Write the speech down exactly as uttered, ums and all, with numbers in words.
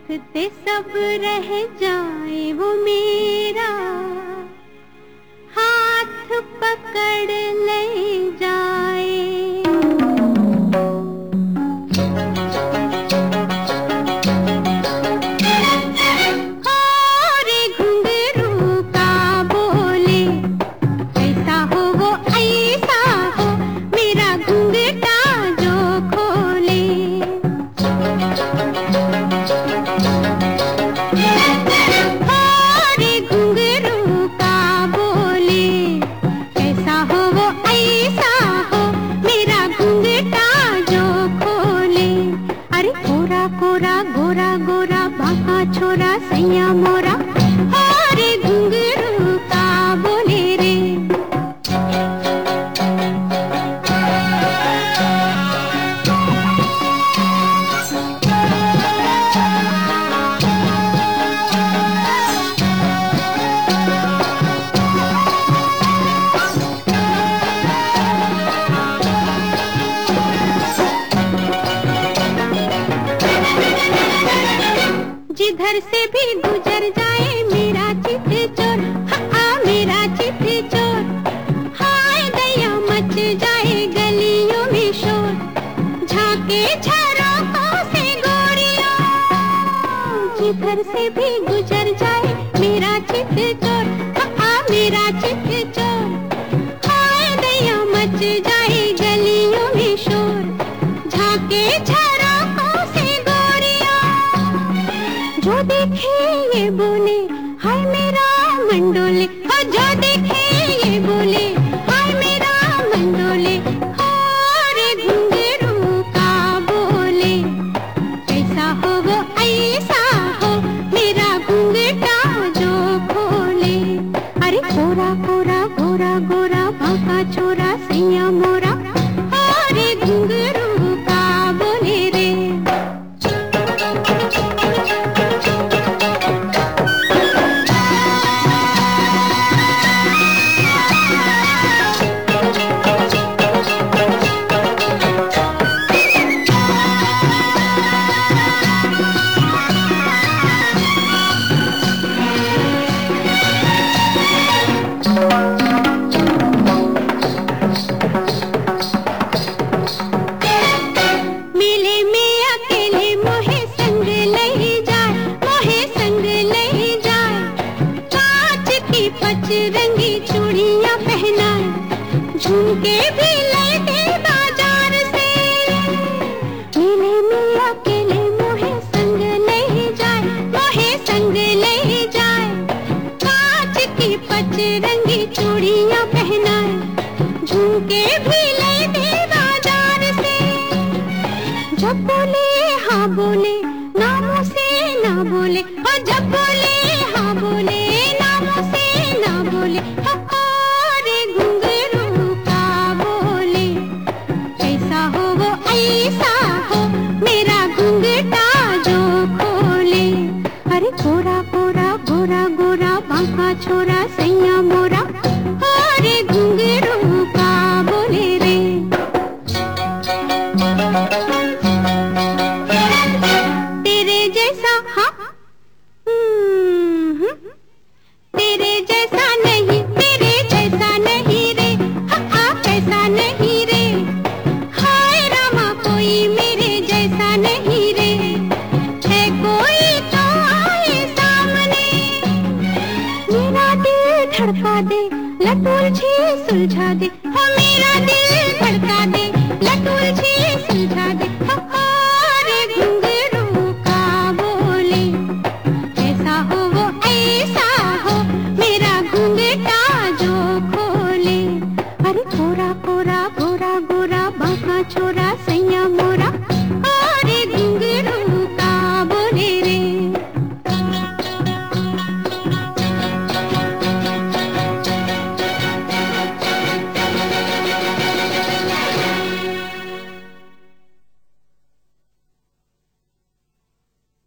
देखते सब रह जाए वो मेरा हाथ पकड़ ले जाए। और घुंघरू का बोले ऐसा हो वो ऐसा हो मेरा घुंघटा जो खोले। और घुंघरू का बोले ऐसा हो वो ऐसा हो मेरा घुंघटा जो खोले। अरे कोरा कोरा गोरा गोरा बाका छोरा सैया मोरा और घुंघरू का बोले रे। जिधर से भी गुजर जाए मेरा चित चोर हाँ मेरा चित चोर। हाय दया मच जाए गलियों में शोर झांके झरोखों से गोरियों। जिधर से भी गुजर जाए मेरा चित चोर हाँ मेरा चित चोर। हाय दया मच जाए गलियों में शोर झांके झरोखों से गोरियों। जो देखे ये बोले हाय मेरा मंडोले हाँ जो देखे ये बोले हाय मेरा मंडोले। और घुंघरू का बोले ऐसा हो वो ऐसा हो मेरा घुंघटा जो खोले। अरे कोरा कोरा गोरा गोरा बाका छोरा सैया मोरा और घुंघरू का बोले रे। रंगी चूड़ियां पहनाए झुमके भी लेते बाजार से। मिले में अकेले मोहे संग ले जाए मोहे संग ले जाए। कांच की पच रंगी चूड़ियां पहनाए झुमके भी लेते बाजार से। जब बोले हाँ बोले नामों से ना बोले और जब बोले हाँ बोले नामों से ना बोले। और घुंघरू का बोले ऐसा हो वो ऐसा हो मेरा घुंघटा जो खोले। अरे कोरा कोरा गोरा गोरा बाका छोरा सैया मोरा और घुंघरू का बोले रे। तेरे जैसा हाँ तेरे जैसा नहीं तेरे जैसा नहीं रे हाँ कैसा नहीं रे। हाय रामा कोई मेरे जैसा नहीं रे है कोई तो आए सामने। मेरा दिल धड़का दे लटूल छी सुलझा दे हाँ मेरा दिल धड़का दे लटूल छी सुलझा दे।